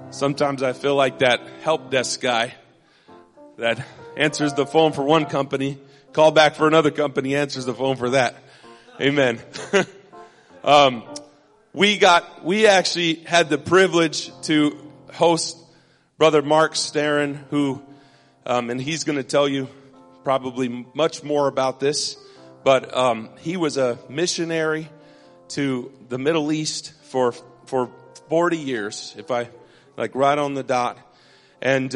Sometimes I feel like that help desk guy that answers the phone for one company, call back for another company, answers the phone for that. Amen. We actually had the privilege to host Brother Mark Starin, who, and he's going to tell you probably much more about this, but he was a missionary to the Middle East for 40 years, if I like right on the dot. And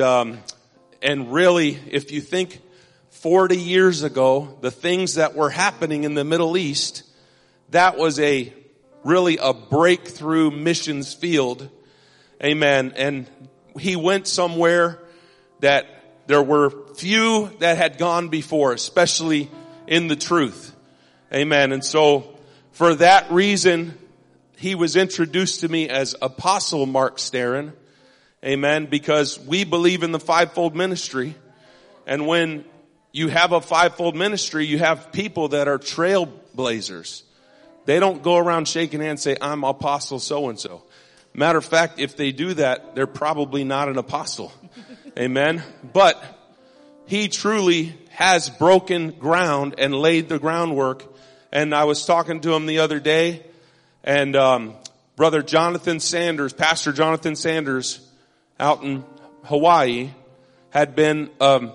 really, if you think 40 years ago, the things that were happening in the Middle East, that was really a breakthrough missions field. Amen. And he went somewhere that there were few that had gone before, especially in the truth. Amen. And so for that reason, he was introduced to me as Apostle Mark Starin. Amen. Because we believe in the fivefold ministry. And when you have a fivefold ministry, you have people that are trailblazers. They don't go around shaking hands and say, I'm apostle so-and-so. Matter of fact, if they do that, they're probably not an apostle. Amen. But he truly has broken ground and laid the groundwork. And I was talking to him the other day, and Brother Jonathan Sanders, Pastor Jonathan Sanders, out in Hawaii, had been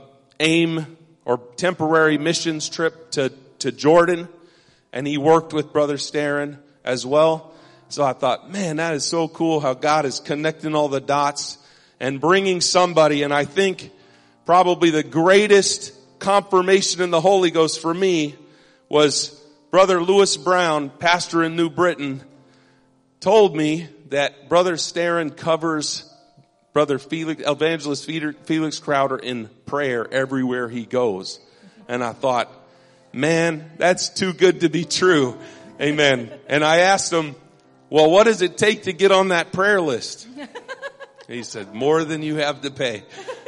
AIM or temporary missions trip to Jordan, and he worked with Brother Starin as well. So I thought, man, that is so cool how God is connecting all the dots and bringing somebody. And I think probably the greatest confirmation in the Holy Ghost for me was Brother Lewis Brown, pastor in New Britain, told me that Brother Starin covers Brother Felix, Evangelist Felix Crowder in prayer everywhere he goes. And I thought, man, that's too good to be true. Amen. And I asked him, well, what does it take to get on that prayer list? He said, more than you have to pay.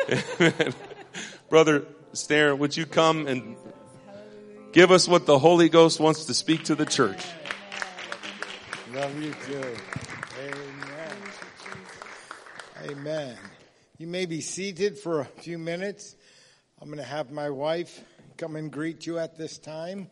Brother Starin, would you come and give us what the Holy Ghost wants to speak to the church? Love you too. Amen. Amen. You may be seated for a few minutes. I'm going to have my wife come and greet you at this time.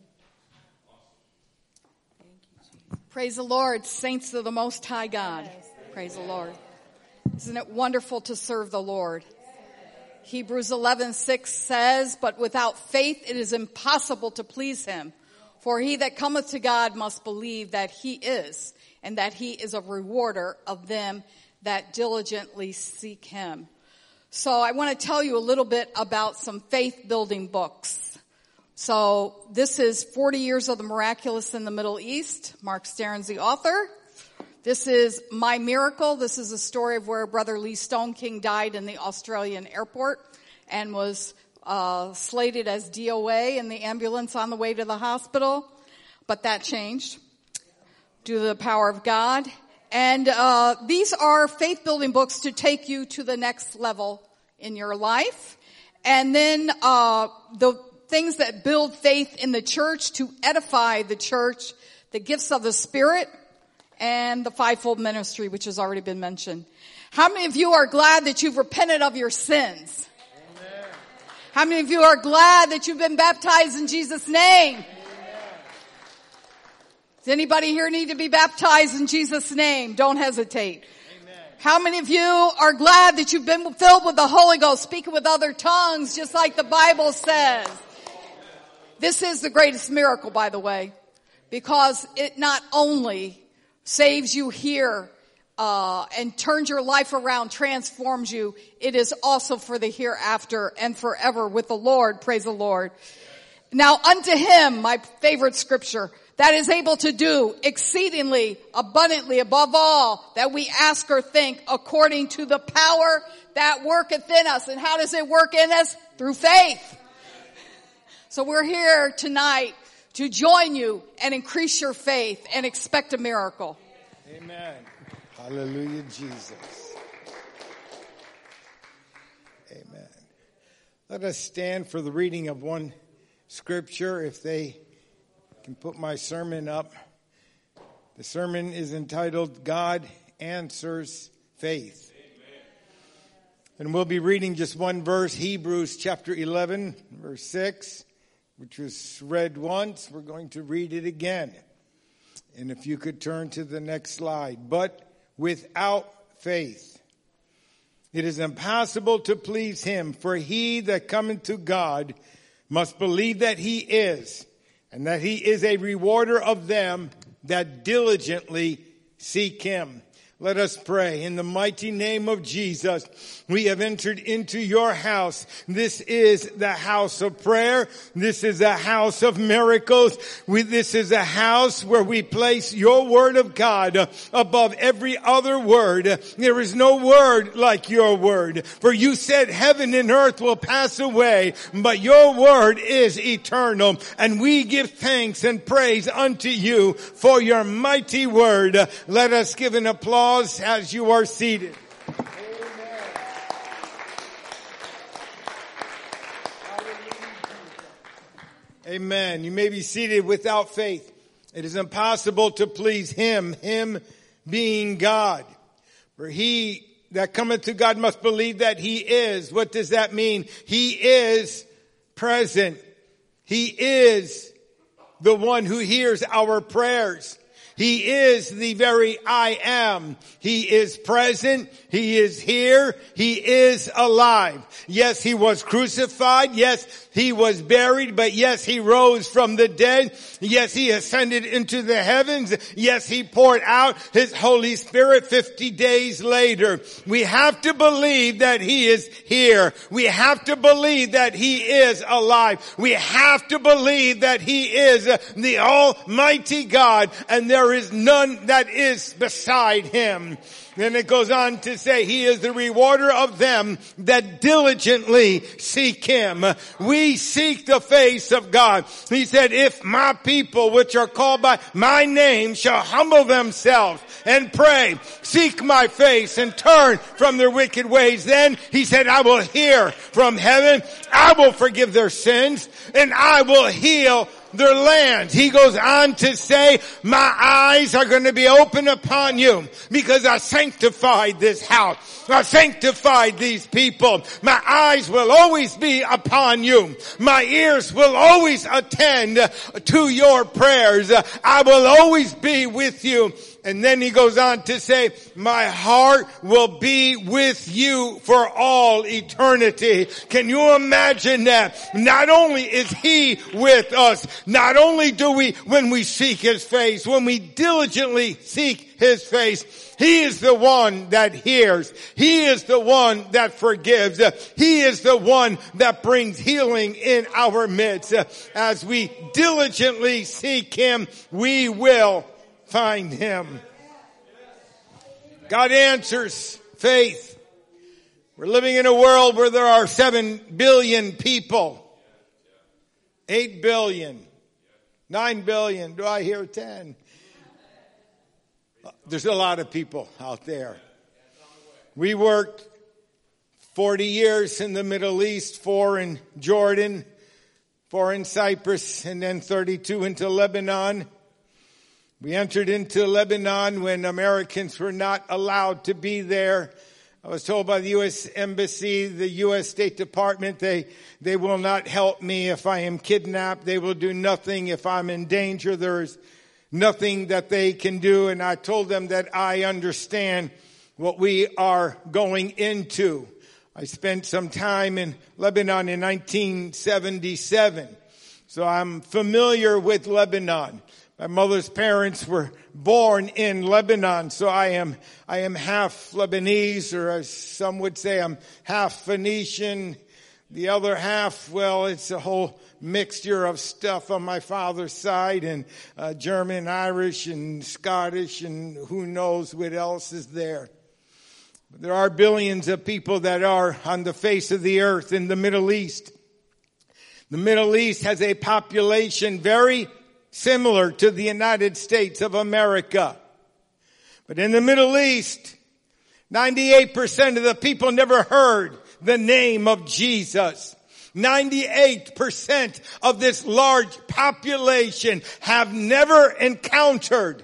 Praise the Lord, saints of the Most High God. Praise the Lord. Isn't it wonderful to serve the Lord? Hebrews 11:6 says, but without faith it is impossible to please him. For he that cometh to God must believe that he is, and that he is a rewarder of them that diligently seek him. So I want to tell you a little bit about some faith-building books. So this is 40 Years of the Miraculous in the Middle East. Mark Starin's the author. This is My Miracle. This is a story of where Brother Lee Stoneking died in the Australian airport and was slated as DOA in the ambulance on the way to the hospital. But that changed due to the power of God. And these are faith-building books to take you to the next level in your life. And then the things that build faith in the church to edify the church, the gifts of the Spirit, and the fivefold ministry, which has already been mentioned. How many of you are glad that you've repented of your sins? Amen. How many of you are glad that you've been baptized in Jesus' name? Amen. Does anybody here need to be baptized in Jesus' name? Don't hesitate. Amen. How many of you are glad that you've been filled with the Holy Ghost, speaking with other tongues, just like the Bible says? This is the greatest miracle, by the way, because it not only saves you here and turns your life around, transforms you, it is also for the hereafter and forever with the Lord. Praise the Lord. Now unto him, my favorite scripture, that is able to do exceedingly abundantly above all that we ask or think, according to the power that worketh in us. And how does it work in us? Through faith. So we're here tonight to join you and increase your faith and expect a miracle. Amen. Hallelujah, Jesus. Amen. Let us stand for the reading of one scripture. If they can put my sermon up. The sermon is entitled, God Answers Faith. And we'll be reading just one verse, Hebrews chapter 11, verse 6, which was read once. We're going to read it again. And if you could turn to the next slide. But without faith, it is impossible to please him. For he that cometh to God must believe that he is, and that he is a rewarder of them that diligently seek him. Let us pray. In the mighty name of Jesus, we have entered into your house. This is the house of prayer. This is a house of miracles. This is a house where we place your word of God above every other word. There is no word like your word. For you said heaven and earth will pass away, but your word is eternal. And we give thanks and praise unto you for your mighty word. Let us give an applause as you are seated. Amen. You may be seated. Without faith, it is impossible to please him, him being God. For he that cometh to God must believe that he is. What does that mean? He is present. He is the one who hears our prayers. He is the very I am. He is present. He is here. He is alive. Yes, he was crucified. Yes, he was buried. But yes, he rose from the dead. Yes, he ascended into the heavens. Yes, he poured out his Holy Spirit 50 days later. We have to believe that he is here. We have to believe that he is alive. We have to believe that he is the Almighty God, and there is none that is beside him. Then it goes on to say, he is the rewarder of them that diligently seek him. We seek the face of God. He said, if my people which are called by my name shall humble themselves and pray, seek my face and turn from their wicked ways, then he said, I will hear from heaven, I will forgive their sins, and I will heal their land. He goes on to say, my eyes are going to be open upon you because I sanctified this house. I sanctified these people. My eyes will always be upon you. My ears will always attend to your prayers. I will always be with you. And then he goes on to say, my heart will be with you for all eternity. Can you imagine that? Not only is he with us, not only do we, when we seek his face, when we diligently seek his face, he is the one that hears. He is the one that forgives. He is the one that brings healing in our midst. As we diligently seek him, we will find him. God answers faith. We're living in a world where there are 7 billion people. 8 billion. 9 billion. Do I hear 10? There's a lot of people out there. We worked 40 years in the Middle East, 4 in Jordan, 4 in Cyprus, and then 32 into Lebanon. We entered into Lebanon when Americans were not allowed to be there. I was told by the U.S. Embassy, the U.S. State Department, they will not help me if I am kidnapped. They will do nothing if I'm in danger. There is nothing that they can do. And I told them that I understand what we are going into. I spent some time in Lebanon in 1977. So I'm familiar with Lebanon. My mother's parents were born in Lebanon, so I am half Lebanese, or as some would say, I'm half Phoenician. The other half, well, it's a whole mixture of stuff on my father's side, and German, Irish, and Scottish, and who knows what else is there. But there are billions of people that are on the face of the earth in the Middle East. The Middle East has a population very similar to the United States of America. But in the Middle East, 98% of the people never heard the name of Jesus. 98% of this large population have never encountered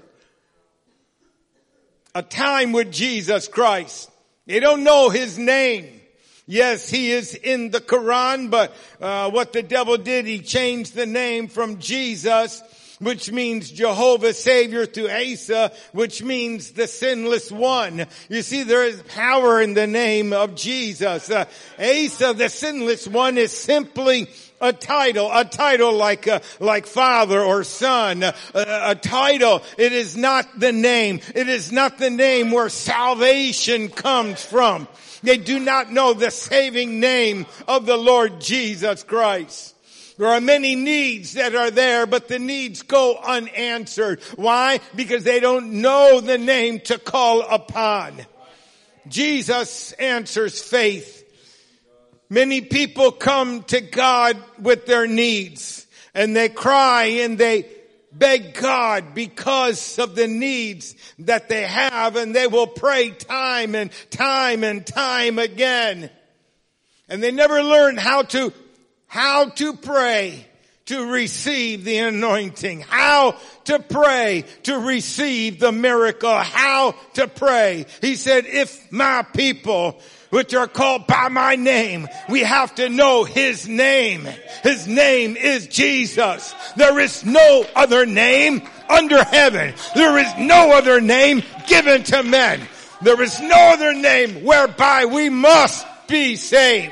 a time with Jesus Christ. They don't know his name. Yes, he is in the Quran, but what the devil did, he changed the name from Jesus, which means Jehovah Savior, to Asa, which means the sinless one. You see, there is power in the name of Jesus. Asa, the sinless one, is simply a title like father or son, a title. It is not the name. It is not the name where salvation comes from. They do not know the saving name of the Lord Jesus Christ. There are many needs that are there, but the needs go unanswered. Why? Because they don't know the name to call upon. Jesus answers faith. Many people come to God with their needs, and they cry and they beg God because of the needs that they have, and they will pray time and time and time again. And they never learn how to pray to receive the anointing, how to pray to receive the miracle, how to pray. He said, if my people, which are called by my name, we have to know his name. His name is Jesus. There is no other name under heaven. There is no other name given to men. There is no other name whereby we must be saved.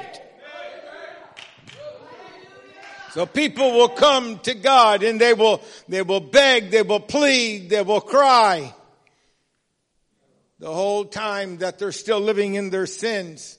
So people will come to God and they will beg, they will plead, they will cry. The whole time that they're still living in their sins.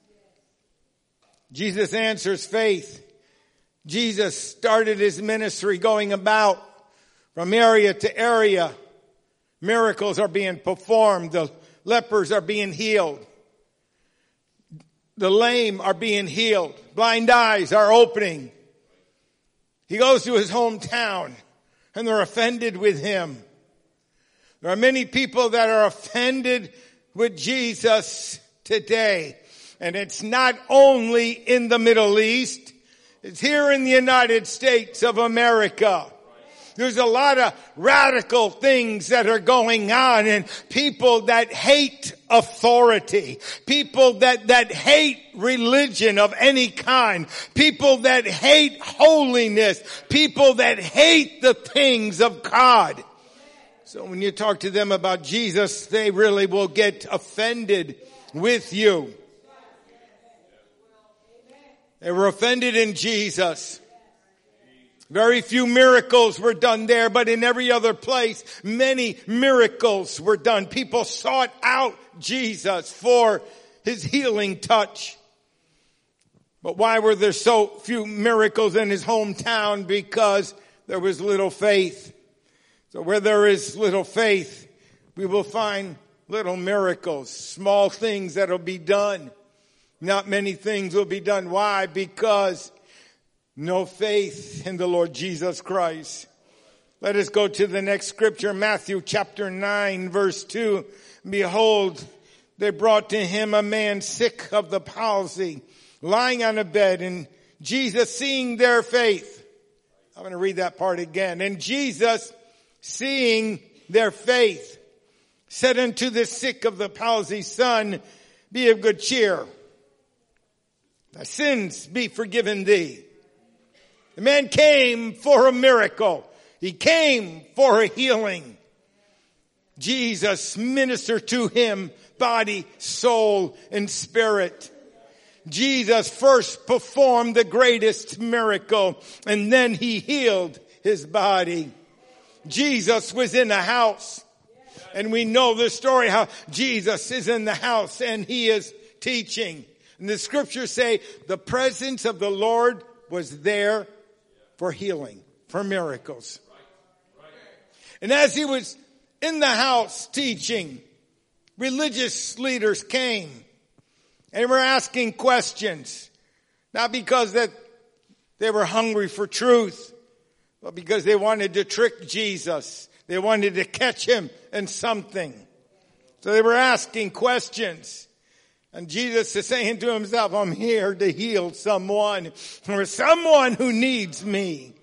Jesus answers faith. Jesus started his ministry going about from area to area. Miracles are being performed. The lepers are being healed. The lame are being healed. Blind eyes are opening. He goes to his hometown and they're offended with him. There are many people that are offended with Jesus today. And it's not only in the Middle East. It's here in the United States of America. There's a lot of radical things that are going on, and people that hate authority, people that hate religion of any kind, people that hate holiness, people that hate the things of God. So when you talk to them about Jesus, they really will get offended with you. They were offended in Jesus. Very few miracles were done there, but in every other place, many miracles were done. People sought out Jesus for his healing touch. But why were there so few miracles in his hometown? Because there was little faith. So where there is little faith, we will find little miracles, small things that will be done. Not many things will be done. Why? Because no faith in the Lord Jesus Christ. Let us go to the next scripture, Matthew chapter 9, verse 2. Behold, they brought to him a man sick of the palsy, lying on a bed, and Jesus, seeing their faith. I'm going to read that part again. And Jesus, seeing their faith, said unto the sick of the palsy, Son, be of good cheer. Thy sins be forgiven thee. The man came for a miracle. He came for a healing. Jesus ministered to him, body, soul, and spirit. Jesus first performed the greatest miracle, and then he healed his body. Jesus was in the house, and we know the story how Jesus is in the house and he is teaching. And the scriptures say the presence of the Lord was there for healing, for miracles. And as he was in the house teaching, religious leaders came and were asking questions. Not because that they were hungry for truth, but because they wanted to trick Jesus. They wanted to catch him in something. So they were asking questions. And Jesus is saying to himself, I'm here to heal someone, or someone who needs me.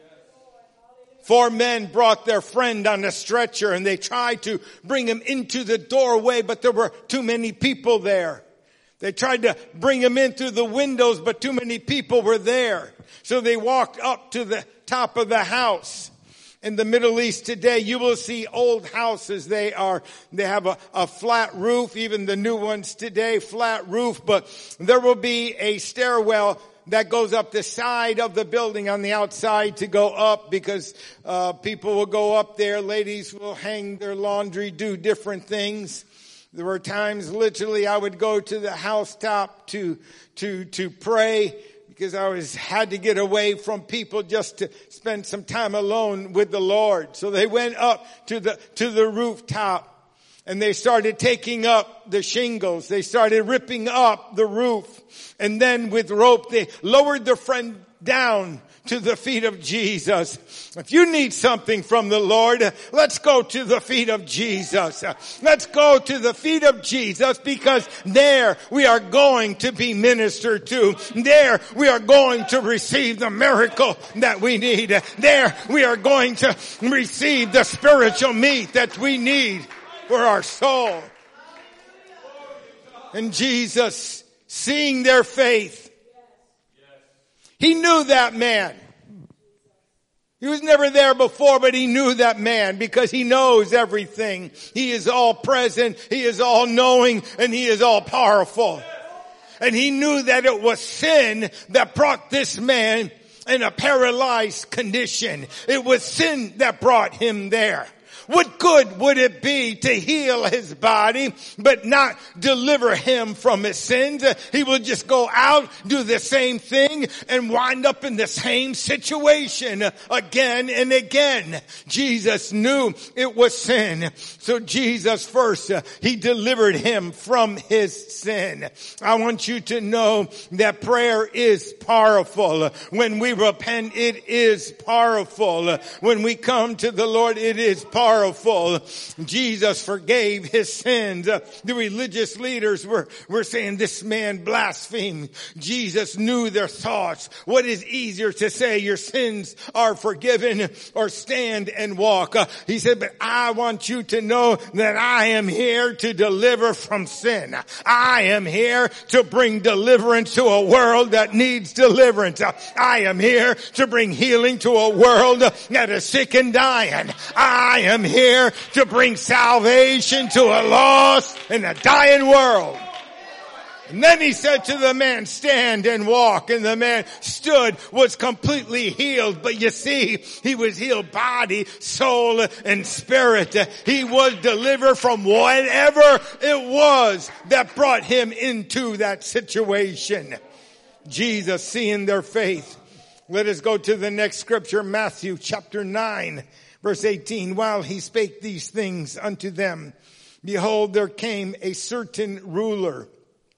4 men brought their friend on a stretcher and they tried to bring him into the doorway, but there were too many people there. They tried to bring him in through the windows, but too many people were there. So they walked up to the top of the house. In the Middle East today, you will see old houses. They have a flat roof, even the new ones today, flat roof, but there will be a stairwell that goes up the side of the building on the outside to go up, because people will go up there. Ladies will hang their laundry, do different things. There were times literally I would go to the housetop to pray, because I had to get away from people just to spend some time alone with the Lord. So they went up to the rooftop, and they started taking up the shingles. They started ripping up the roof. And then with rope, they lowered their friend down to the feet of Jesus. If you need something from the Lord, let's go to the feet of Jesus. Let's go to the feet of Jesus, because there we are going to be ministered to. There we are going to receive the miracle that we need. There we are going to receive the spiritual meat that we need for our soul. And Jesus, seeing their faith, he knew that man. He was never there before, but he knew that man, because he knows everything. He is all present, he is all knowing, and he is all powerful. And he knew that it was sin that brought this man in a paralyzed condition. It was sin that brought him there. What good would it be to heal his body, but not deliver him from his sins? He will just go out, do the same thing, and wind up in the same situation again and again. Jesus knew it was sin. So Jesus first, he delivered him from his sin. I want you to know that prayer is powerful. When we repent, it is powerful. When we come to the Lord, it is powerful. Jesus forgave his sins. The religious leaders were saying, this man blasphemed. Jesus knew their thoughts. What is easier to say, your sins are forgiven, or stand and walk? He said, but I want you to know that I am here to deliver from sin. I am here to bring deliverance to a world that needs deliverance. I am here to bring healing to a world that is sick and dying. I am here to bring salvation to a lost and a dying world. And then he said to the man, stand and walk. And the man stood, was completely healed. But you see, he was healed body, soul, and spirit. He was delivered from whatever it was that brought him into that situation. Jesus, seeing their faith. Let us go to the next scripture, Matthew chapter 9. Verse 18, while he spake these things unto them, behold, there came a certain ruler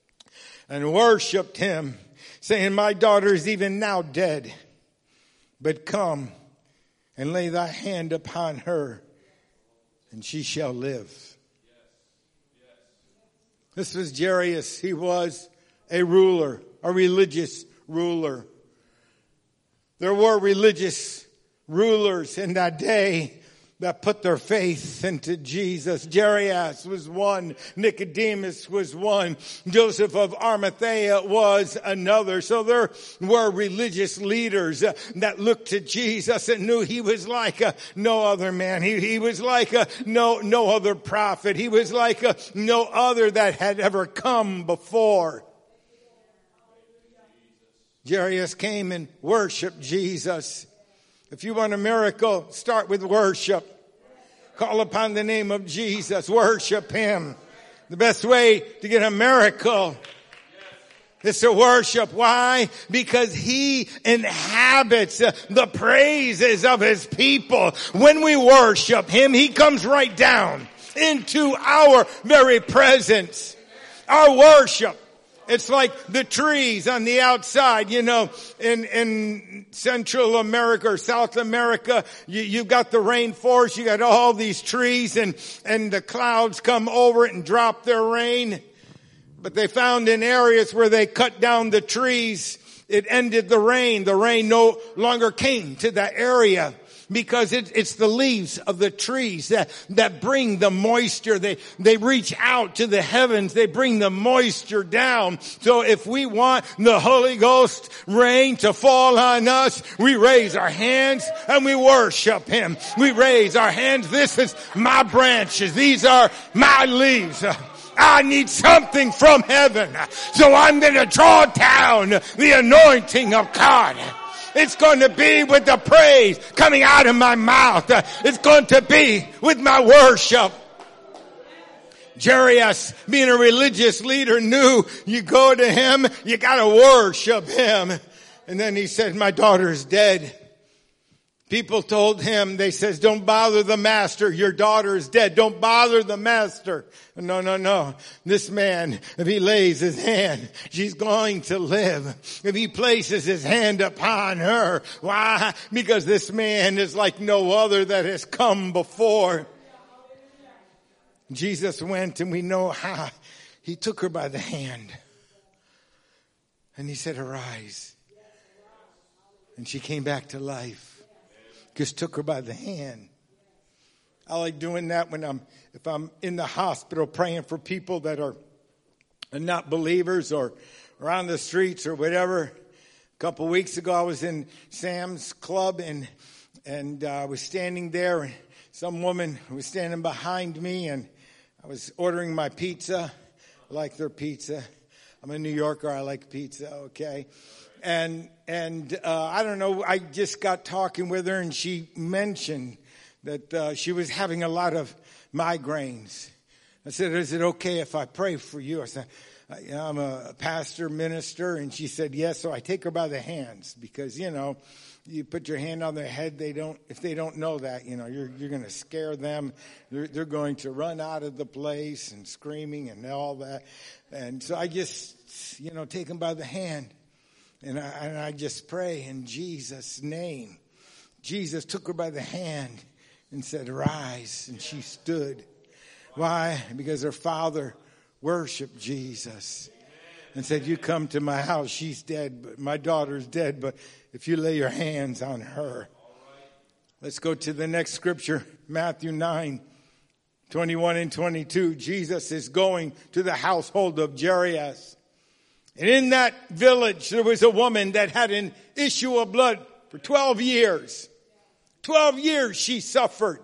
and worshipped him, saying, my daughter is even now dead, but come and lay thy hand upon her, and she shall live. This was Jairus. He was a ruler, a religious ruler. There were religious rulers in that day that put their faith into Jesus. Jairus was one. Nicodemus was one. Joseph of Arimathea was another. So there were religious leaders that looked to Jesus and knew he was like no other man. He was like no other prophet. He was like no other that had ever come before. Jairus came and worshiped Jesus. If you want a miracle, start with worship. Call upon the name of Jesus. Worship him. The best way to get a miracle is to worship. Why? Because he inhabits the praises of his people. When we worship him, he comes right down into our very presence. Our worship. It's like the trees on the outside, you know, in Central America or South America, you've got the rainforest, you got all these trees and the clouds come over it and drop their rain. But they found in areas where they cut down the trees, it ended the rain. The rain no longer came to that area. because it's the leaves of the trees that bring the moisture. They reach out to the heavens. They bring the moisture down. So if we want the Holy Ghost rain to fall on us, we raise our hands and we worship Him. We raise our hands. This is my branches. These are my leaves. I need something from heaven. So I'm going to draw down the anointing of God. It's going to be with the praise coming out of my mouth. It's going to be with my worship. Jairus, being a religious leader, knew you go to him, you got to worship him. And then he said, my daughter's dead. People told him, they says, don't bother the master. Your daughter is dead. Don't bother the master. No. This man, if he lays his hand, she's going to live. If he places his hand upon her. Why? Because this man is like no other that has come before. Jesus went, and we know how. He took her by the hand. And he said, arise. And she came back to life. Just took her by the hand. I like doing that if I'm in the hospital praying for people that are not believers or on the streets or whatever. A couple of weeks ago, I was in Sam's Club and I was standing there, and some woman was standing behind me, and I was ordering my pizza. I like their pizza. I'm a New Yorker. I like pizza. Okay. And I don't know, I just got talking with her, and she mentioned that she was having a lot of migraines. I said, is it okay if I pray for you? I said, I'm a pastor, minister. And she said, yes. So I take her by the hands, because, you put your hand on their head. If they don't know that, you're going to scare them. They're going to run out of the place and screaming and all that. And so I just, take them by the hand. And I just pray in Jesus' name. Jesus took her by the hand and said, rise. And she stood. Why? Because her father worshiped Jesus and said, you come to my house. She's dead, but my daughter's dead. But if you lay your hands on her. Let's go to the next scripture, Matthew 9:21 and 22. Jesus is going to the household of Jairus. And in that village, there was a woman that had an issue of blood for 12 years. 12 years she suffered.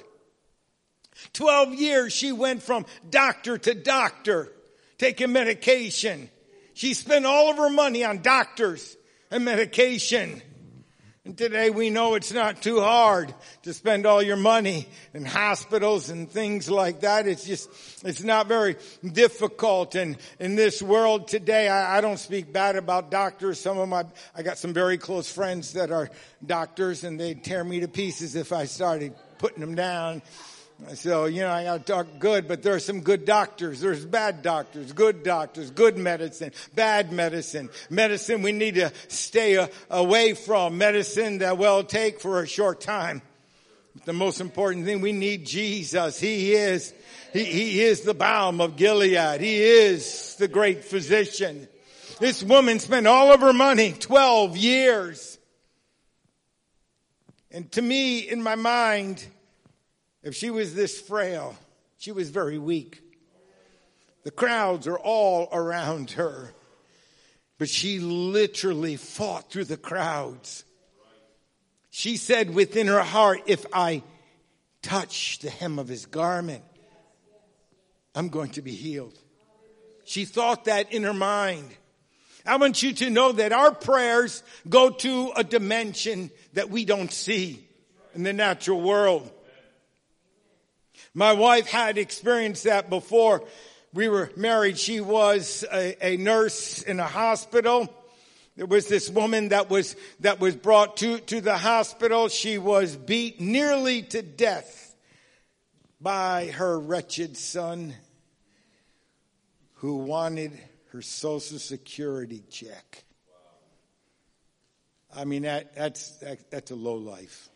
12 years she went from doctor to doctor, taking medication. She spent all of her money on doctors and medication. And today we know it's not too hard to spend all your money in hospitals and things like that. It's not very difficult. And in this world today, I don't speak bad about doctors. I got some very close friends that are doctors, and they'd tear me to pieces if I started putting them down. So, I got to talk good, but there are some good doctors. There's bad doctors, good medicine, bad medicine. Medicine we need to stay away from. Medicine that we'll take for a short time. But the most important thing, we need Jesus. He is the balm of Gilead. He is the great physician. This woman spent all of her money, 12 years. And to me, in my mind, if she was this frail, she was very weak. The crowds are all around her. But she literally fought through the crowds. She said within her heart, if I touch the hem of his garment, I'm going to be healed. She thought that in her mind. I want you to know that our prayers go to a dimension that we don't see in the natural world. My wife had experienced that before we were married. She was a nurse in a hospital. There was this woman that was brought to the hospital. She was beat nearly to death by her wretched son, who wanted her Social Security check. I mean, that's a low life.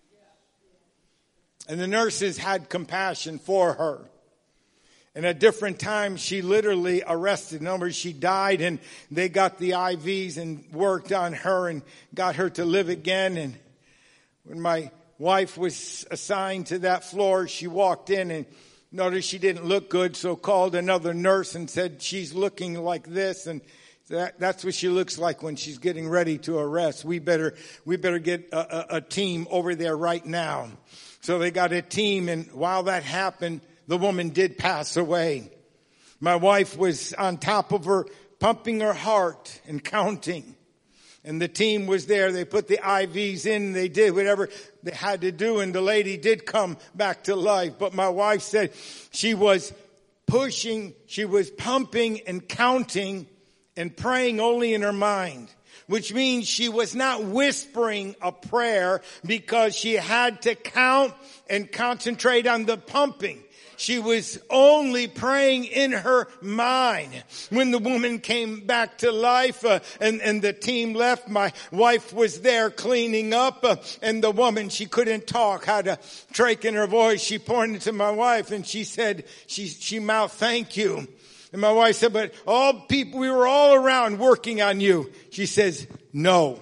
And the nurses had compassion for her. And at different times, she literally arrested. In other words, she died, and they got the IVs and worked on her and got her to live again. And when my wife was assigned to that floor. She walked in and noticed she didn't look good, so called another nurse and said, she's looking like this, and that's what she looks like when she's getting ready to arrest. We better get a team over there right now. So they got a team, and while that happened, the woman did pass away. My wife was on top of her, pumping her heart and counting. And the team was there. They put the IVs in. They did whatever they had to do. And the lady did come back to life. But my wife said she was pushing, she was pumping and counting and praying only in her mind, which means she was not whispering a prayer because she had to count and concentrate on the pumping. She was only praying in her mind. When the woman came back to life and the team left, my wife was there cleaning up. And the woman, she couldn't talk, had a trach in her voice. She pointed to my wife and she said, she mouthed, "Thank you." And my wife said, "But we were all around working on you." She says, "No.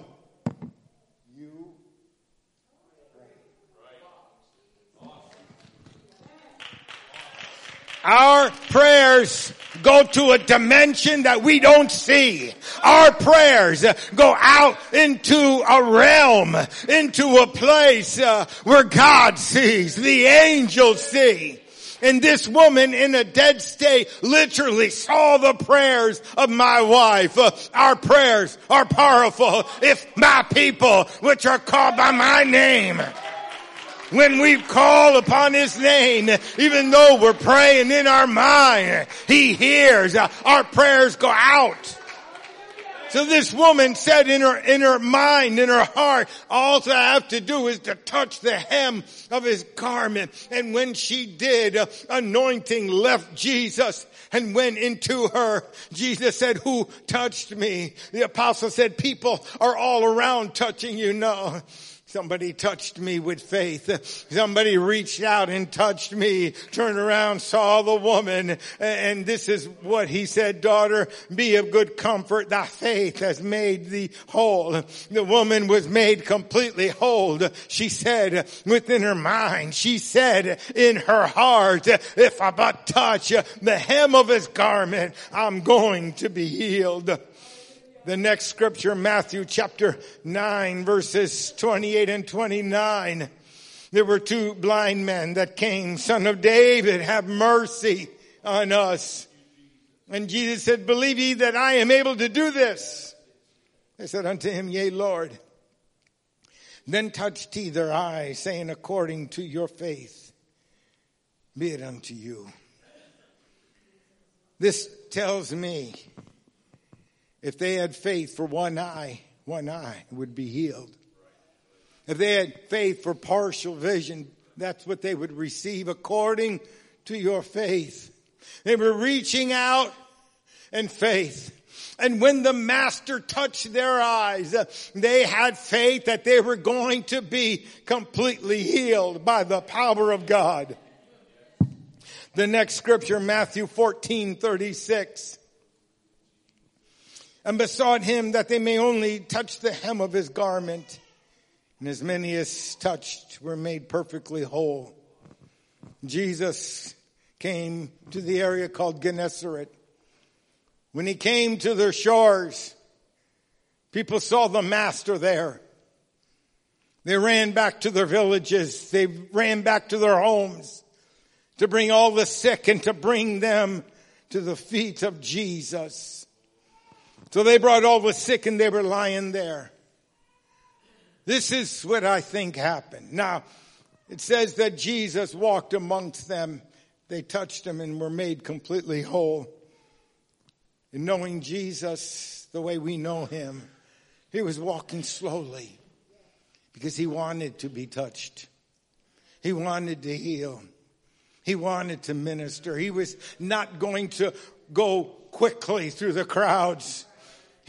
Our prayers go to a dimension that we don't see. Our prayers go out into a realm, into a place where God sees, the angels see. And this woman in a dead state literally saw the prayers of my wife. Our prayers are powerful. If my people, which are called by my name, when we call upon His name, even though we're praying in our mind, He hears. Our prayers go out. So this woman said in her mind, in her heart, all I have to do is to touch the hem of His garment. And when she did, anointing left Jesus and went into her. Jesus said, "Who touched me?" The apostle said, "People are all around touching you." No. Somebody touched me with faith. Somebody reached out and touched me, turned around, saw the woman. And this is what He said, "Daughter, be of good comfort. Thy faith has made thee whole." The woman was made completely whole. She said within her mind, she said in her heart, "If I but touch the hem of His garment, I'm going to be healed." The next scripture, Matthew chapter 9, verses 28 and 29. There were two blind men that came. "Son of David, have mercy on us." And Jesus said, "Believe ye that I am able to do this?" They said unto Him, "Yea, Lord." Then touched He their eyes, saying, "According to your faith, be it unto you." This tells me, if they had faith for one eye would be healed. If they had faith for partial vision, that's what they would receive according to your faith. They were reaching out in faith. And when the Master touched their eyes, they had faith that they were going to be completely healed by the power of God. The next scripture, Matthew 14:36. "And besought Him that they may only touch the hem of His garment. And as many as touched were made perfectly whole." Jesus came to the area called Gennesaret. When He came to their shores, people saw the Master there. They ran back to their villages. They ran back to their homes to bring all the sick and to bring them to the feet of Jesus. So they brought all the sick and they were lying there. This is what I think happened. Now, it says that Jesus walked amongst them. They touched Him and were made completely whole. And knowing Jesus the way we know Him, He was walking slowly because He wanted to be touched. He wanted to heal. He wanted to minister. He was not going to go quickly through the crowds.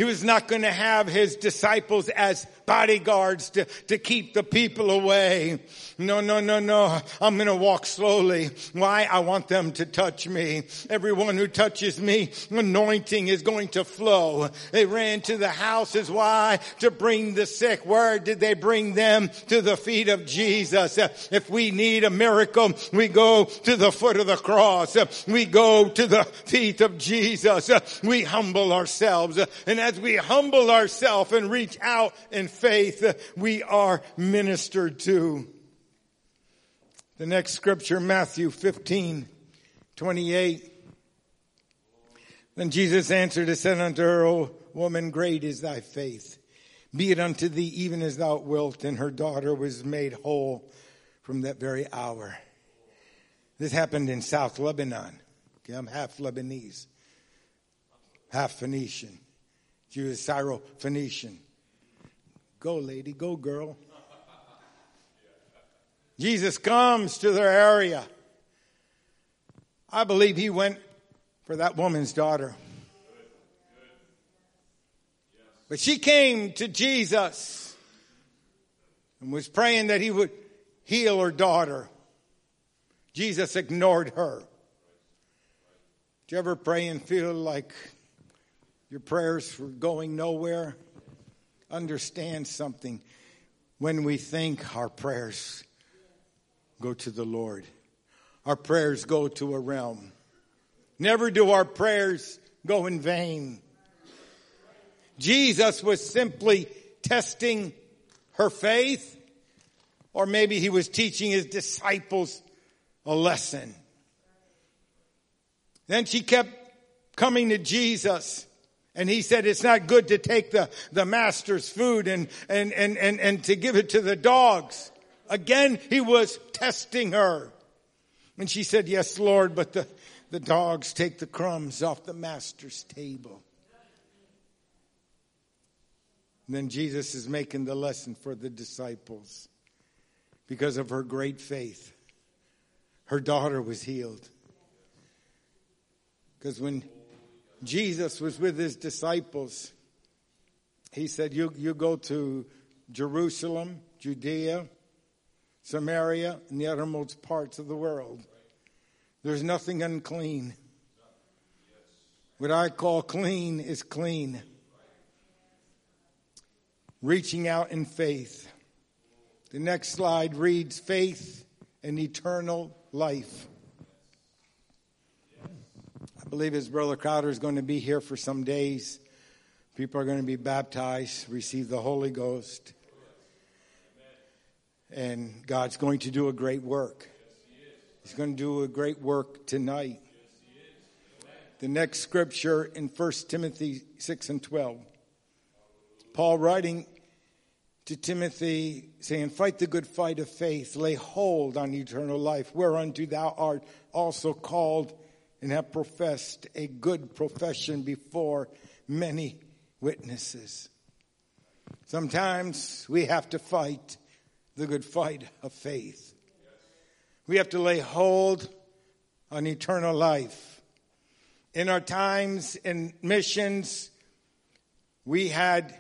He was not going to have his disciples as bodyguards to keep the people away. No. I'm going to walk slowly. Why? I want them to touch me. Everyone who touches me, anointing is going to flow. They ran to the houses. Why? To bring the sick. Where did they bring them? To the feet of Jesus. If we need a miracle, we go to the foot of the cross. We go to the feet of Jesus. We humble ourselves. And as we humble ourselves and reach out in faith, we are ministered to. The next scripture, Matthew 15:28. Then Jesus answered and said unto her, O woman, great is thy faith. Be it unto thee even as thou wilt. And her daughter was made whole from that very hour. This happened in South Lebanon. Okay, I'm half Lebanese, half Phoenician. She was Syro-Phoenician. Go, lady. Go, girl. Jesus comes to their area. I believe he went for that woman's daughter. But she came to Jesus and was praying that he would heal her daughter. Jesus ignored her. Do you ever pray and feel like your prayers were going nowhere? Understand something. When we think, our prayers go to the Lord. Our prayers go to a realm. Never do our prayers go in vain. Jesus was simply testing her faith, or maybe he was teaching his disciples a lesson. Then she kept coming to Jesus. And he said, it's not good to take the master's food and to give it to the dogs. Again, he was testing her. And she said, yes, Lord, but the dogs take the crumbs off the master's table. And then Jesus is making the lesson for the disciples. Because of her great faith, her daughter was healed. Because when Jesus was with his disciples, he said, you go to Jerusalem, Judea, Samaria, and the uttermost parts of the world. There's nothing unclean. What I call clean is clean. Reaching out in faith. The next slide reads, faith and eternal life. I believe his brother Crowder is going to be here for some days. People are going to be baptized, receive the Holy Ghost. And God's going to do a great work. He's going to do a great work tonight. The next scripture in 1 Timothy 6:12. Paul writing to Timothy saying, fight the good fight of faith, lay hold on eternal life, whereunto thou art also called and have professed a good profession before many witnesses. Sometimes we have to fight the good fight of faith. We have to lay hold on eternal life. In our times in missions, we had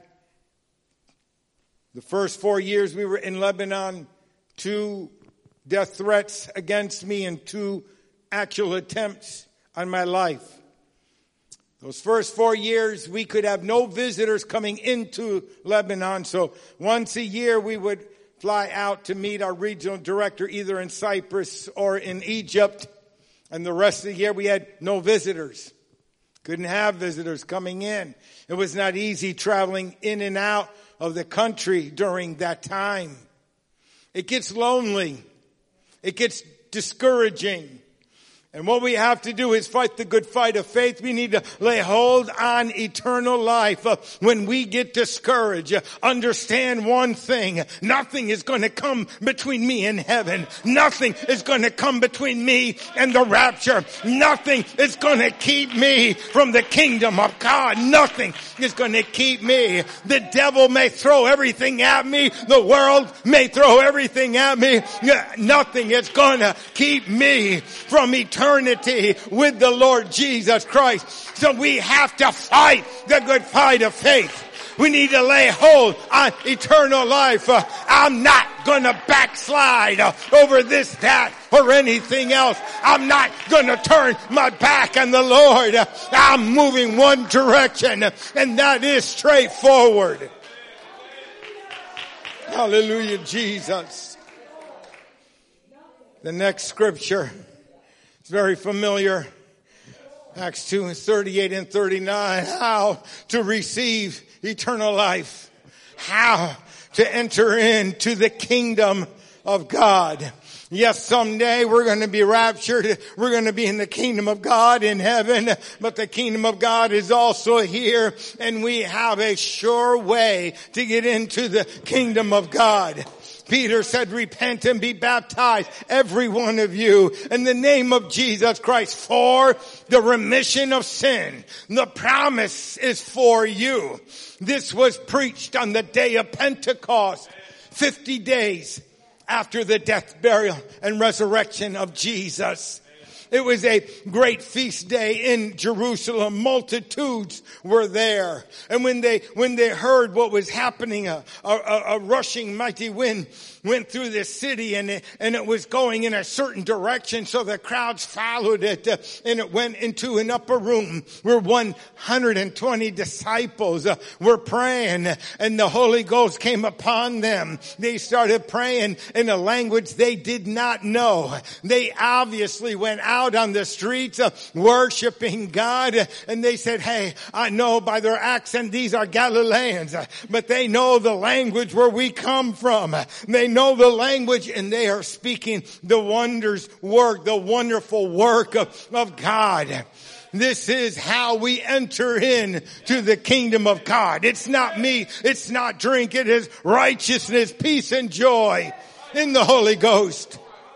the first 4 years we were in Lebanon, 2 death threats against me and 2 actual attempts on my life. Those first 4 years, we could have no visitors coming into Lebanon. So once a year, we would fly out to meet our regional director, either in Cyprus or in Egypt. And the rest of the year, we had no visitors. Couldn't have visitors coming in. It was not easy traveling in and out of the country during that time. It gets lonely. It gets discouraging. And what we have to do is fight the good fight of faith. We need to lay hold on eternal life. When we get discouraged, understand one thing. Nothing is going to come between me and heaven. Nothing is going to come between me and the rapture. Nothing is going to keep me from the kingdom of God. Nothing is going to keep me. The devil may throw everything at me. The world may throw everything at me. Nothing is going to keep me from eternal eternity with the Lord Jesus Christ. So we have to fight the good fight of faith. We need to lay hold on eternal life. I'm not going to backslide over this, that, or anything else. I'm not going to turn my back on the Lord. I'm moving one direction, and that is straight forward. Hallelujah, Jesus. The next scripture is very familiar. Acts 2:38 and 39. How to receive eternal life. How to enter into the kingdom of God. Yes, someday we're going to be raptured. We're going to be in the kingdom of God in heaven. But the kingdom of God is also here. And we have a sure way to get into the kingdom of God. Peter said, repent and be baptized, every one of you, in the name of Jesus Christ for the remission of sin. The promise is for you. This was preached on the day of Pentecost, 50 days after the death, burial, and resurrection of Jesus. It was a great feast day in Jerusalem. Multitudes were there. And when they heard what was happening, a rushing mighty wind went through the city, and it was going in a certain direction. So the crowds followed it, and it went into an upper room where 120 disciples were praying, and the Holy Ghost came upon them. They started praying in a language they did not know. They obviously went out on the streets worshiping God, and they said, hey, I know by their accent these are Galileans, but they know the language where we come from. They know the language, and they are speaking the wonderful work of God. This is how we enter in to the kingdom of God. It's not meat, it's not drink, it is righteousness, peace, and joy in the Holy Ghost.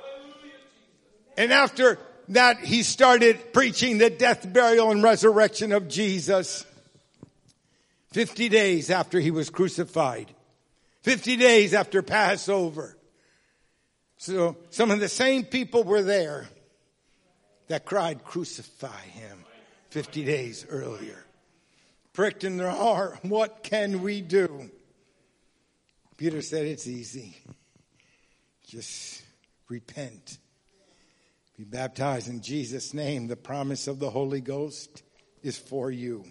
And after that, he started preaching the death, burial, and resurrection of Jesus. 50 days after he was crucified. 50 days after Passover. So some of the same people were there that cried, crucify him, 50 days earlier. Pricked in their heart, what can we do? Peter said, it's easy. Just repent. Be baptized in Jesus' name. The promise of the Holy Ghost is for you.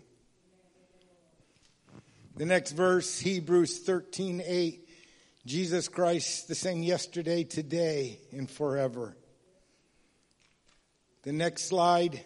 The next verse, Hebrews 13:8. Jesus Christ, the same yesterday, today, and forever. The next slide.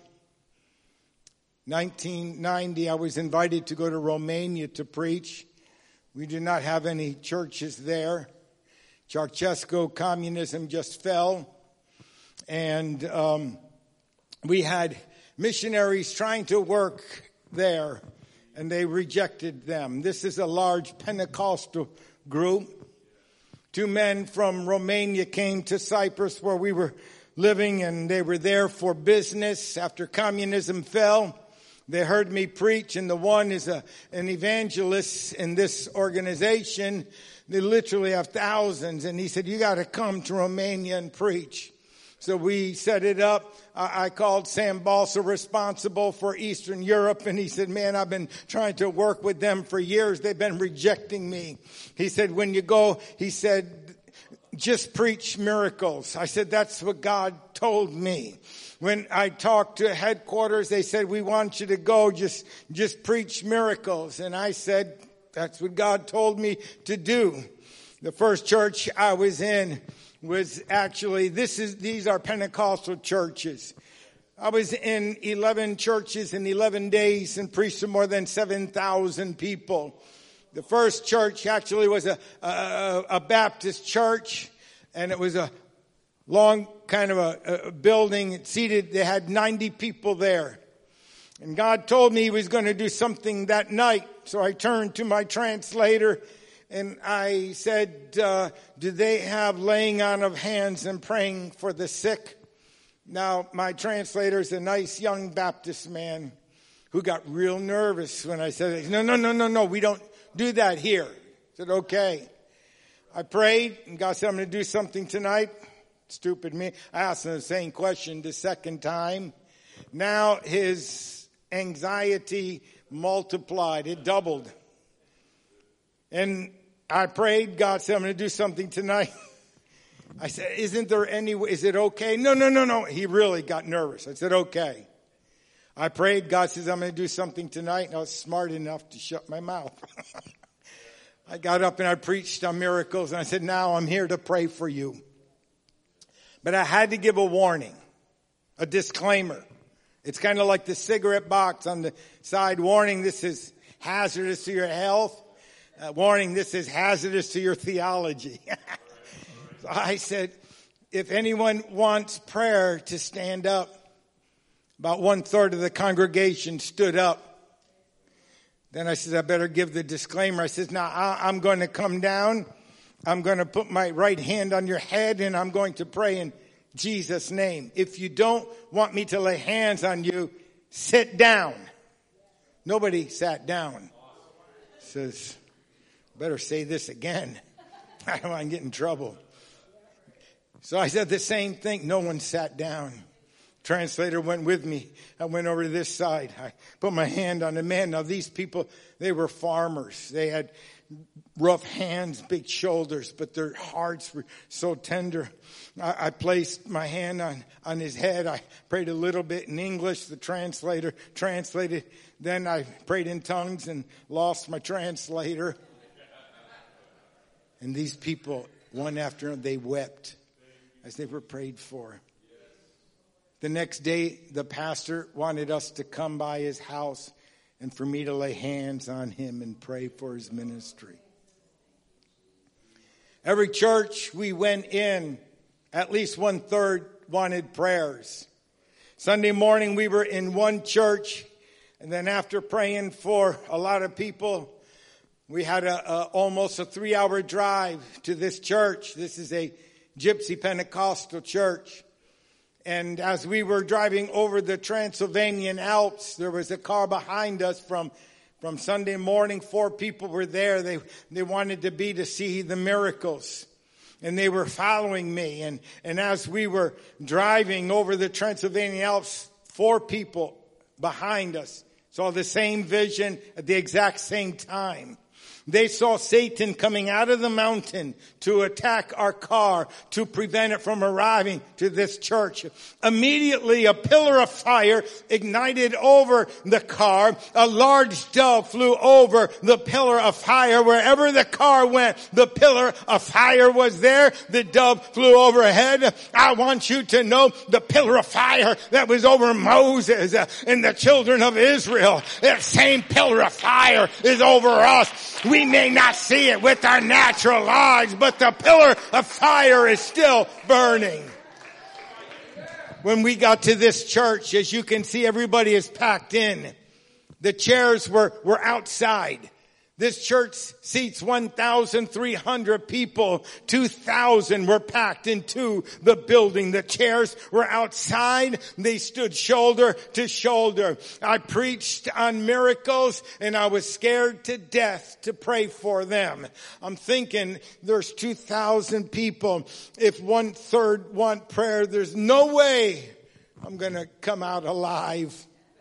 1990, I was invited to go to Romania to preach. We did not have any churches there. Ceausescu communism just fell. And we had missionaries trying to work there, and they rejected them. This is a large Pentecostal group. 2 men from Romania came to Cyprus where we were living, and they were there for business. After communism fell, they heard me preach, and the one is an evangelist in this organization. They literally have thousands, and he said, you got to come to Romania and preach. So we set it up. I called Sam Balsa, responsible for Eastern Europe, and he said, man, I've been trying to work with them for years. They've been rejecting me. He said, when you go, he said, just preach miracles. I said, that's what God told me. When I talked to headquarters, they said, we want you to go, just preach miracles. And I said, that's what God told me to do. The first church I was in was actually, these are Pentecostal churches. I was in 11 churches in 11 days and preached to more than 7,000 people. The first church actually was a Baptist church, and it was a long kind of a building. It seated, they had 90 people there. And God told me he was going to do something that night. So I turned to my translator and I said, do they have laying on of hands and praying for the sick? Now, my translator is a nice young Baptist man who got real nervous when I said, no, we don't do that here. I said, okay. I prayed, and God said, I'm going to do something tonight. Stupid me. I asked him the same question the second time. Now his anxiety multiplied. It doubled. And I prayed. God said, I'm going to do something tonight. I said, isn't there any way? Is it okay? No. He really got nervous. I said, okay. I prayed. God says, I'm going to do something tonight. And I was smart enough to shut my mouth. I got up and I preached on miracles. And I said, now I'm here to pray for you. But I had to give a warning, a disclaimer. It's kind of like the cigarette box on the side. Warning, this is hazardous to your health. Warning, this is hazardous to your theology. So I said, if anyone wants prayer to stand up, about 1/3 of the congregation stood up. Then I said, I better give the disclaimer. I said, now I'm going to come down. I'm going to put my right hand on your head and I'm going to pray in Jesus' name. If you don't want me to lay hands on you, sit down. Nobody sat down. Says, better say this again. I don't want to get in trouble. So I said the same thing. No one sat down. Translator went with me. I went over to this side. I put my hand on the man. Now these people, they were farmers. They had rough hands, big shoulders, but their hearts were so tender. I placed my hand on his head. I prayed a little bit in English. The translator translated. Then I prayed in tongues and lost my translator. And these people, one after another, they wept as they were prayed for. The next day, the pastor wanted us to come by his house and for me to lay hands on him and pray for his ministry. Every church we went in, at least 1/3 wanted prayers. Sunday morning, we were in one church, and then after praying for a lot of people, we had almost a 3-hour drive to this church. This is a Gypsy Pentecostal church. And as we were driving over the Transylvanian Alps, there was a car behind us from Sunday morning. 4 people were there. They wanted to be to see the miracles. And they were following me. And as we were driving over the Transylvanian Alps, 4 people behind us saw the same vision at the exact same time. They saw Satan coming out of the mountain to attack our car, to prevent it from arriving to this church. Immediately, a pillar of fire ignited over the car. A large dove flew over the pillar of fire. Wherever the car went, the pillar of fire was there. The dove flew overhead. I want you to know the pillar of fire that was over Moses and the children of Israel. That same pillar of fire is over us. We may not see it with our natural eyes, but the pillar of fire is still burning. When we got to this church, as you can see, everybody is packed in. The chairs were outside. This church seats 1,300 people. 2,000 were packed into the building. The chairs were outside. They stood shoulder to shoulder. I preached on miracles and I was scared to death to pray for them. I'm thinking there's 2,000 people. If 1/3 want prayer, there's no way I'm going to come out alive.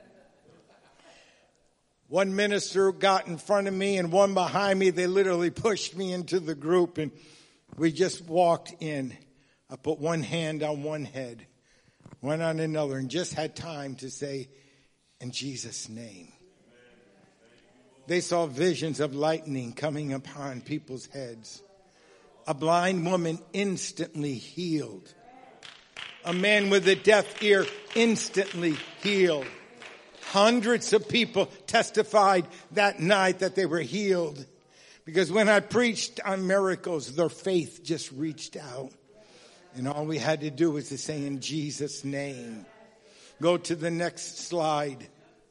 One minister got in front of me and one behind me. They literally pushed me into the group and we just walked in. I put one hand on one head, one on another, and just had time to say, in Jesus' name. They saw visions of lightning coming upon people's heads. A blind woman instantly healed. A man with a deaf ear instantly healed. Hundreds of people testified that night that they were healed. Because when I preached on miracles, their faith just reached out. And all we had to do was to say, in Jesus' name. Go to the next slide.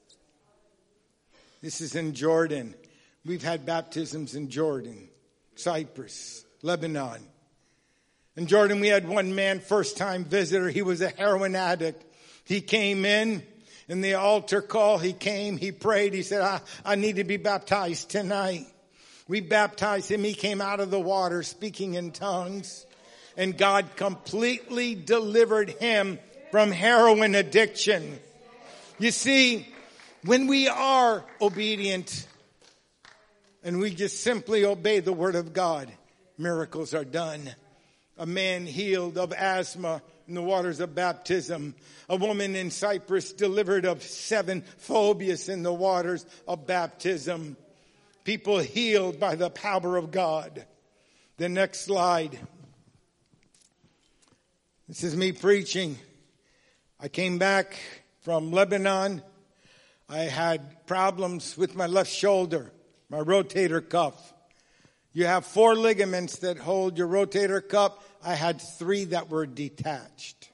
This is in Jordan. We've had baptisms in Jordan, Cyprus, Lebanon. In Jordan, we had one man, first-time visitor. He was a heroin addict. He came in the altar call. He came, he prayed. He said, I need to be baptized tonight. We baptized him. He came out of the water speaking in tongues. and God completely delivered him from heroin addiction. You see, when we are obedient and we just simply obey the word of God, miracles are done. A man healed of asthma in the waters of baptism. A woman in Cyprus delivered of 7 phobias in the waters of baptism. People healed by the power of God. The next slide. This is me preaching. I came back from Lebanon. I had problems with my left shoulder, my rotator cuff. You have 4 ligaments that hold your rotator cuff. I had 3 that were detached.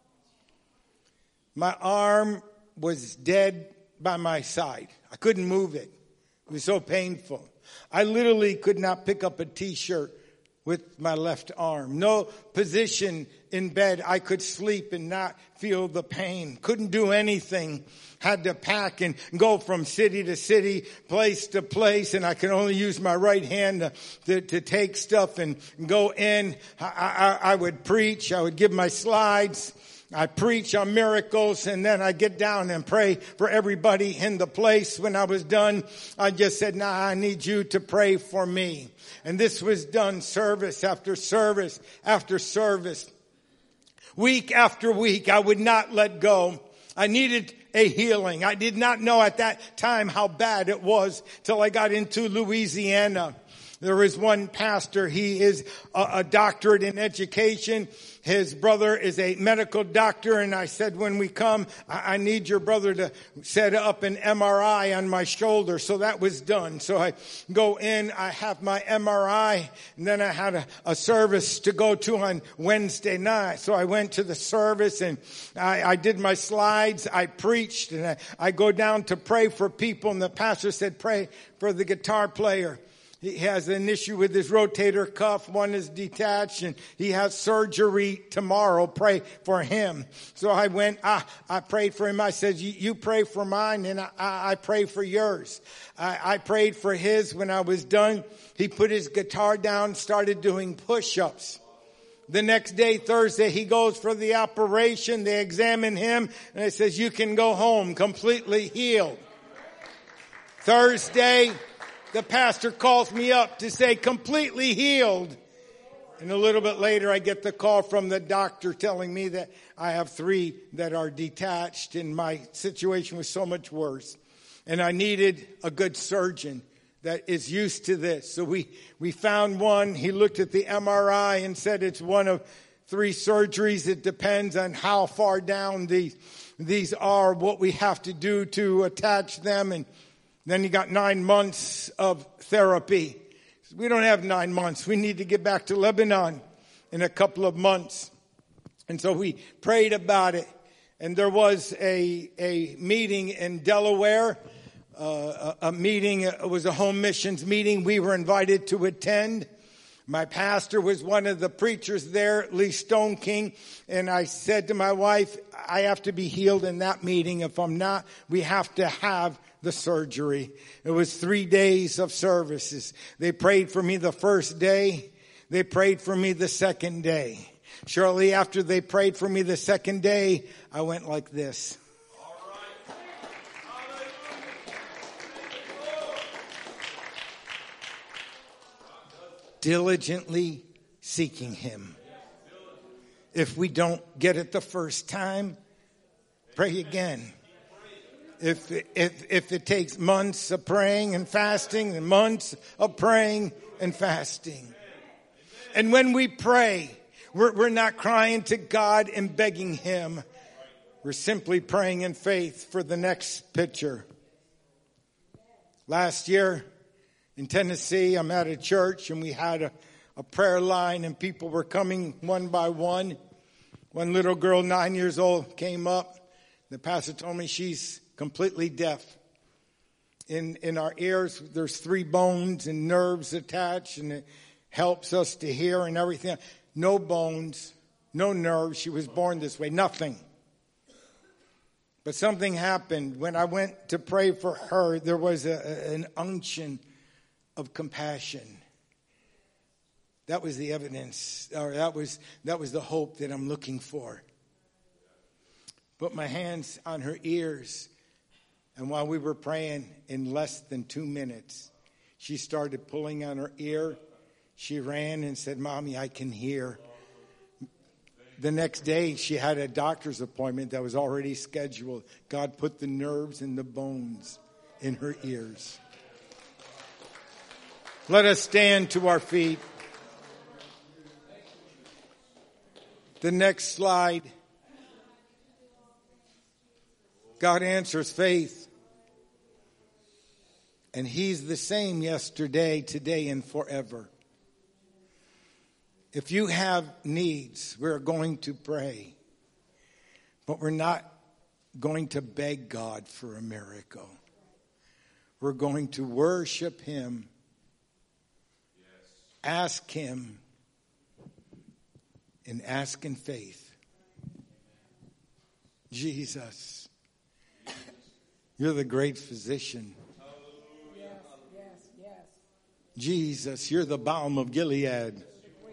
My arm was dead by my side. I couldn't move it. It was so painful. I literally could not pick up a t-shirt with my left arm. No position in bed I could sleep and not feel the pain. Couldn't do anything. Had to pack and go from city to city, place to place, and I could only use my right hand to take stuff and go in. I would preach. I would give my slides. I preach on miracles, and then I get down and pray for everybody in the place. When I was done, I just said, I need you to pray for me. And this was done service after service after service. Week after week, I would not let go. I needed a healing. I did not know at that time how bad it was till I got into Louisiana. There was one pastor. He is a doctorate in education. His brother is a medical doctor. And I said, when we come, I need your brother to set up an MRI on my shoulder. So that was done. So I go in, I have my MRI, and then I had a service to go to on Wednesday night. So I went to the service and I did my slides. I preached, and I go down to pray for people. And the pastor said, pray for the guitar player. He has an issue with his rotator cuff. One is detached and he has surgery tomorrow. Pray for him. So I went, I prayed for him. I said, you pray for mine and I pray for yours. I prayed for his. When I was done, he put his guitar down, started doing push-ups. The next day, Thursday, he goes for the operation. They examine him and it says, you can go home completely healed. Thursday, the pastor calls me up to say completely healed. And a little bit later, I get the call from the doctor telling me that I have 3 that are detached and my situation was so much worse. And I needed a good surgeon that is used to this. So we found one. He looked at the MRI and said it's one of 3 surgeries. It depends on how far down these are, what we have to do to attach them. And then he got 9 months of therapy. We don't have 9 months. We need to get back to Lebanon in a couple of months. And so we prayed about it. And there was a meeting in Delaware. A meeting, it was a home missions meeting. We were invited to attend. My pastor was one of the preachers there, Lee Stone King. And I said to my wife, I have to be healed in that meeting. If I'm not, we have to have the surgery. It was 3 days of services. They prayed for me the first day. They prayed for me the second day. Shortly after they prayed for me the second day, I went like this. Diligently seeking him. If we don't get it the first time, pray again. If it takes months of praying and fasting and months of praying and fasting. And when we pray, we're not crying to God and begging him. We're simply praying in faith for the next picture. Last year in Tennessee, I'm at a church and we had a prayer line and people were coming one by one. One little girl, 9 years old, came up. The pastor told me she's completely deaf. In our ears, there's 3 bones and nerves attached, and it helps us to hear and everything. No bones, no nerves. She was born this way, nothing. But something happened. When I went to pray for her, there was an unction of compassion That was the evidence, or that was the hope that I'm looking for. Put my hands on her ears, and while we were praying, in less than 2 minutes, she started pulling on her ear. She ran and said, "Mommy, I can hear." The next day, she had a doctor's appointment that was already scheduled. God put the nerves and the bones in her ears. Let us stand to our feet. The next slide. God answers faith. And He's the same yesterday, today, and forever. If you have needs, we're going to pray. But we're not going to beg God for a miracle. We're going to worship Him. Ask Him. And ask in faith. Jesus, You're the great physician. Jesus, You're the balm of Gilead.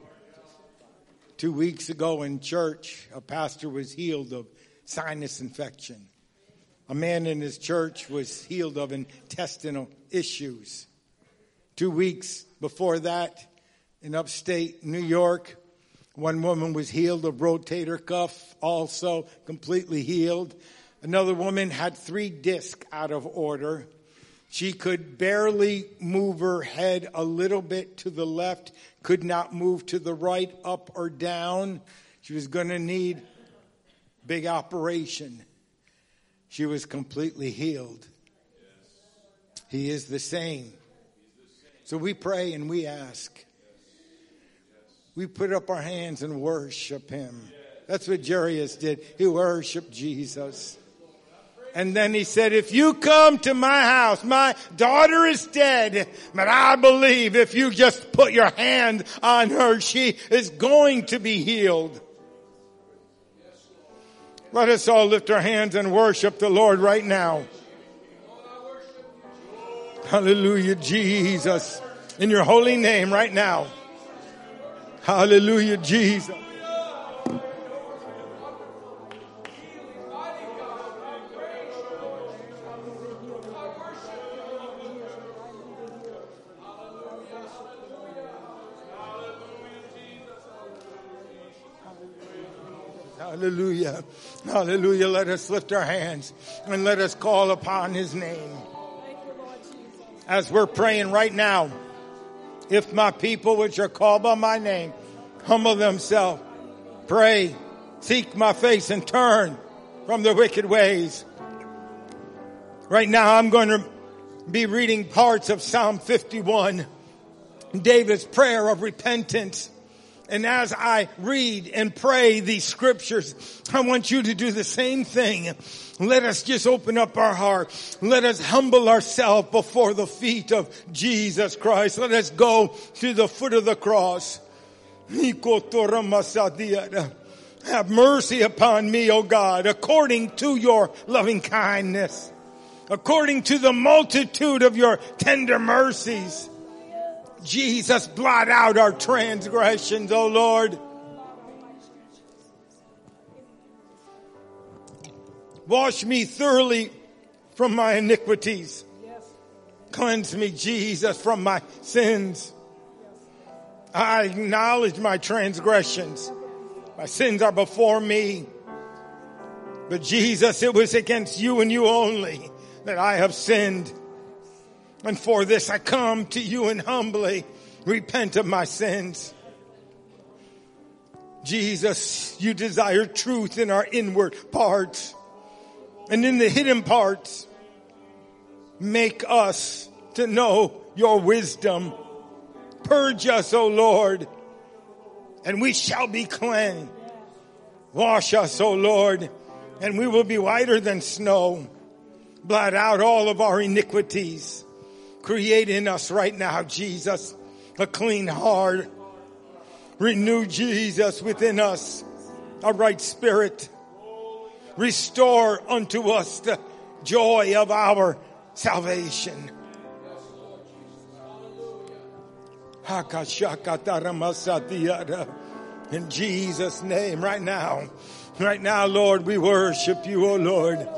2 weeks ago in church, a pastor was healed of sinus infection. A man in his church was healed of intestinal issues. 2 weeks before that, in upstate New York, one woman was healed of rotator cuff, also completely healed. Another woman had 3 discs out of order. She could barely move her head a little bit to the left, could not move to the right, up or down. She was going to need big operation. She was completely healed. He is the same. So we pray and we ask. We put up our hands and worship Him. That's what Jairus did. He worshiped Jesus. And then he said, if you come to my house, my daughter is dead, but I believe if you just put your hand on her, she is going to be healed. Let us all lift our hands and worship the Lord right now. Hallelujah, Jesus. In your holy name right now. Hallelujah, Jesus. Hallelujah. Hallelujah. Let us lift our hands and let us call upon His name. As we're praying right now, if my people which are called by my name humble themselves, pray, seek my face and turn from their wicked ways. Right now I'm going to be reading parts of Psalm 51, David's prayer of repentance. And as I read and pray these scriptures, I want you to do the same thing. Let us just open up our heart. Let us humble ourselves before the feet of Jesus Christ. Let us go to the foot of the cross. Have mercy upon me, O God, according to your loving kindness, according to the multitude of your tender mercies. Jesus, blot out our transgressions, O Lord. Wash me thoroughly from my iniquities. Cleanse me, Jesus, from my sins. I acknowledge my transgressions. My sins are before me. But Jesus, it was against you and you only that I have sinned. And for this I come to you and humbly repent of my sins. Jesus, you desire truth in our inward parts. And in the hidden parts, make us to know your wisdom. Purge us, O Lord, and we shall be cleansed. Wash us, O Lord, and we will be whiter than snow. Blot out all of our iniquities. Create in us right now, Jesus, a clean heart. Renew, Jesus, within us a right spirit. Restore unto us the joy of our salvation. In Jesus' name, right now, Lord, we worship you, oh Lord.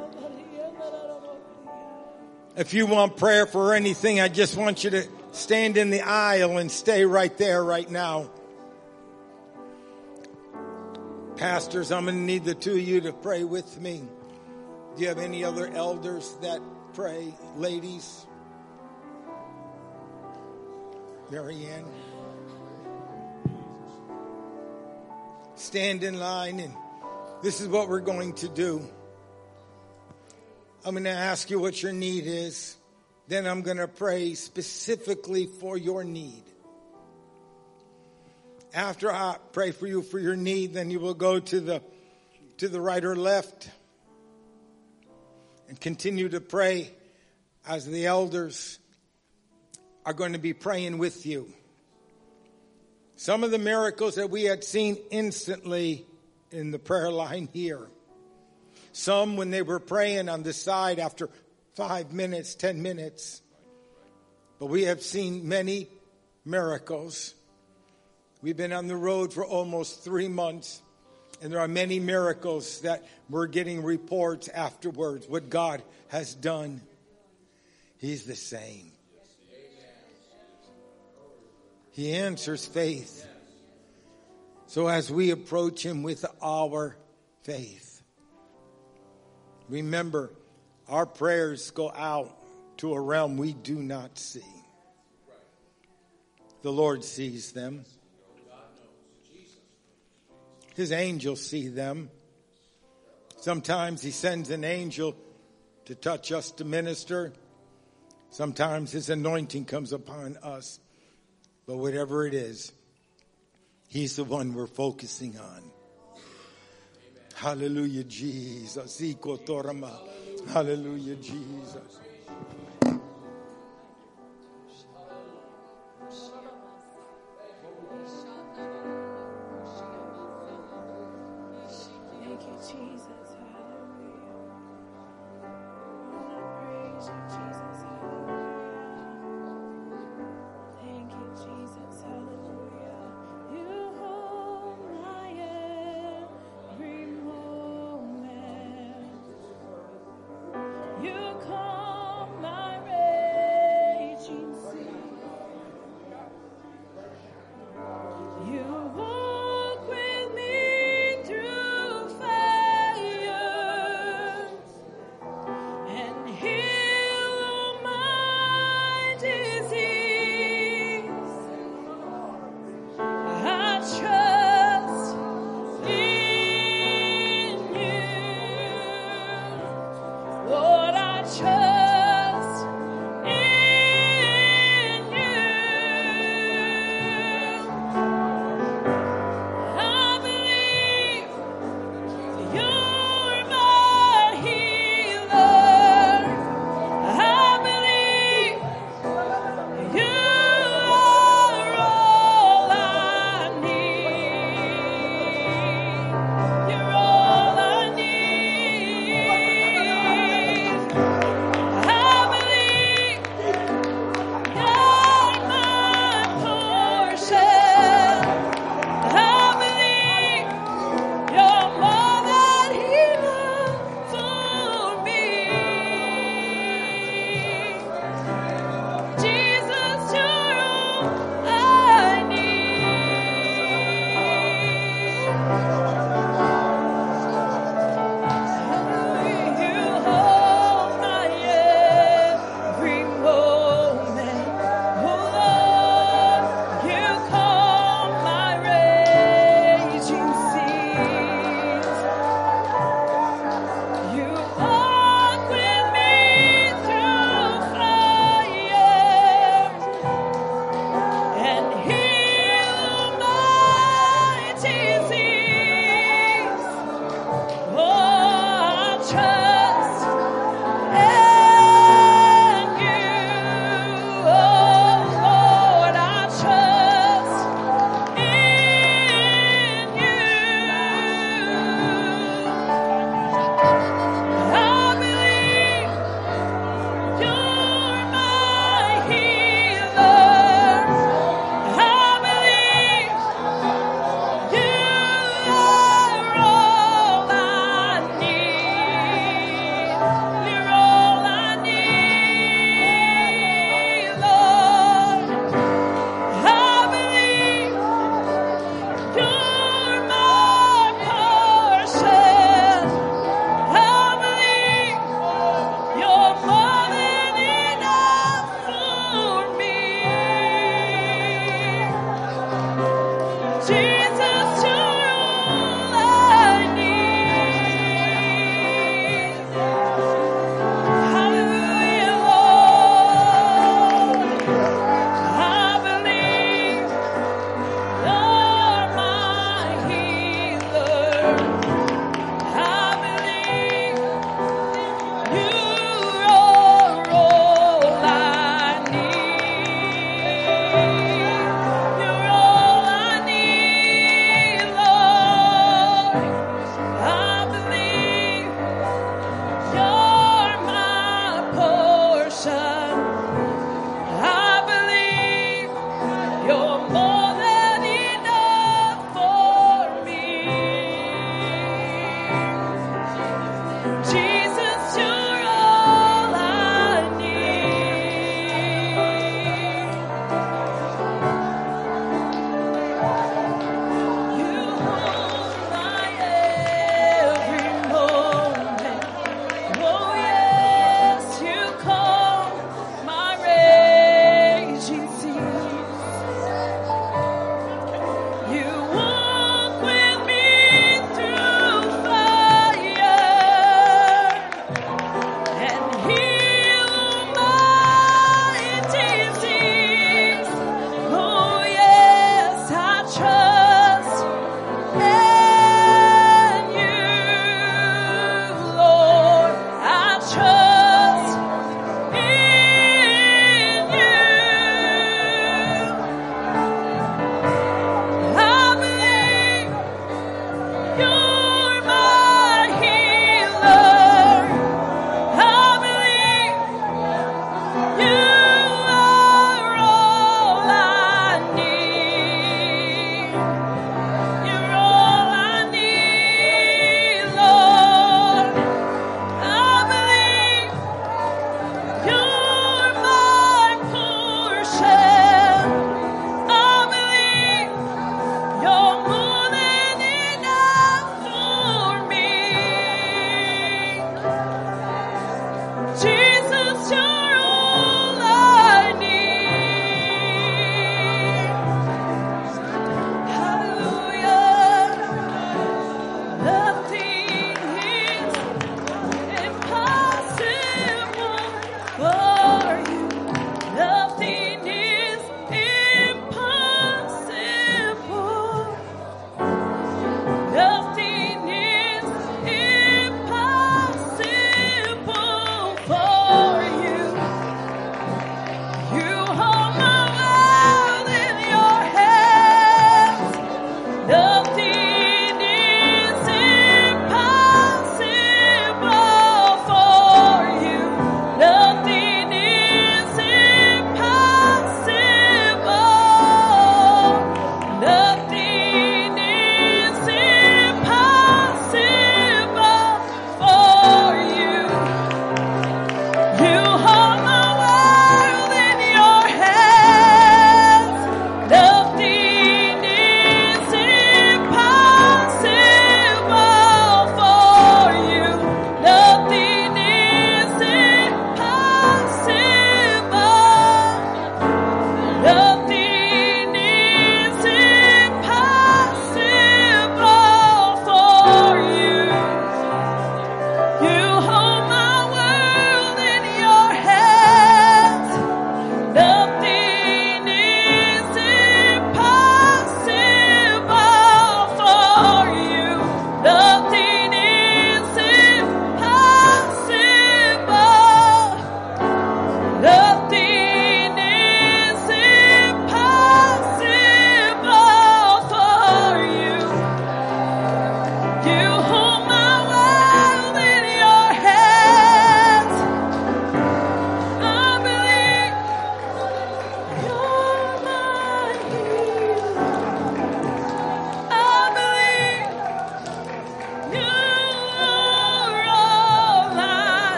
If you want prayer for anything, I just want you to stand in the aisle and stay right there right now. Pastors, I'm going to need the two of you to pray with me. Do you have any other elders that pray? Ladies? Marianne? Stand in line, and this is what we're going to do. I'm going to ask you what your need is. Then I'm going to pray specifically for your need. After I pray for you for your need, then you will go to the right or left and continue to pray as the elders are going to be praying with you. Some of the miracles that we had seen instantly in the prayer line here. Some when they were praying on the side after 5 minutes, 10 minutes. But we have seen many miracles. We've been on the road for almost 3 months, and there are many miracles that we're getting reports afterwards, what God has done. He's the same. He answers faith. So as we approach him with our faith, remember, our prayers go out to a realm we do not see. The Lord sees them. His angels see them. Sometimes he sends an angel to touch us, to minister. Sometimes his anointing comes upon us. But whatever it is, he's the one we're focusing on. Hallelujah, Jesus. Hallelujah, Jesus. You come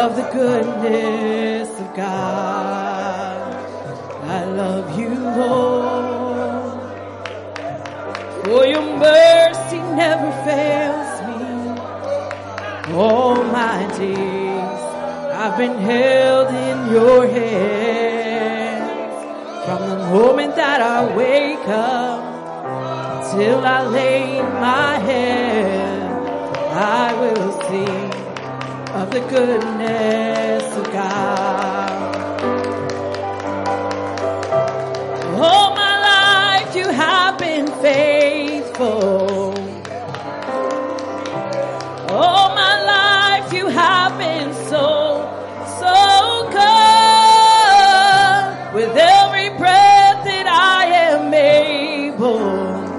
of the goodness of God. I love you, Lord, for your mercy never fails me. All my days I've been held in your hands. From the moment that I wake up till I lay my head, I will sing of the goodness of God. All my life you have been faithful. All my life you have been so good. With every breath that I am able,